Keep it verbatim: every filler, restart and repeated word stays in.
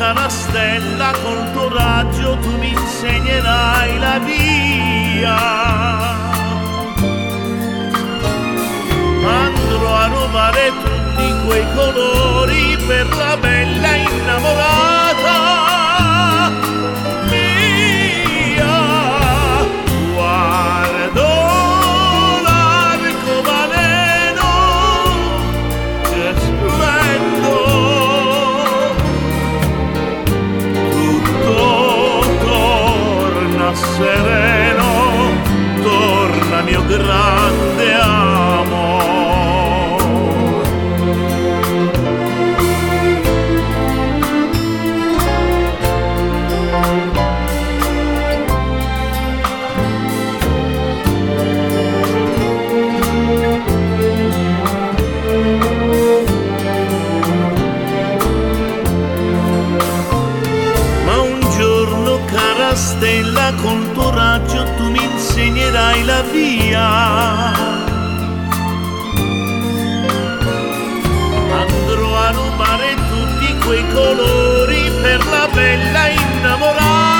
cara stella, col tuo raggio tu mi insegnerai la via. Andrò a rubare tutti quei colori per la bella innamorata mia. Guardo l'arcobaleno che splendo, tutto torna sereno, torna mio grande amore. Stella, col tuo raggio tu mi insegnerai la via. Andrò a rubare tutti quei colori per la bella innamorata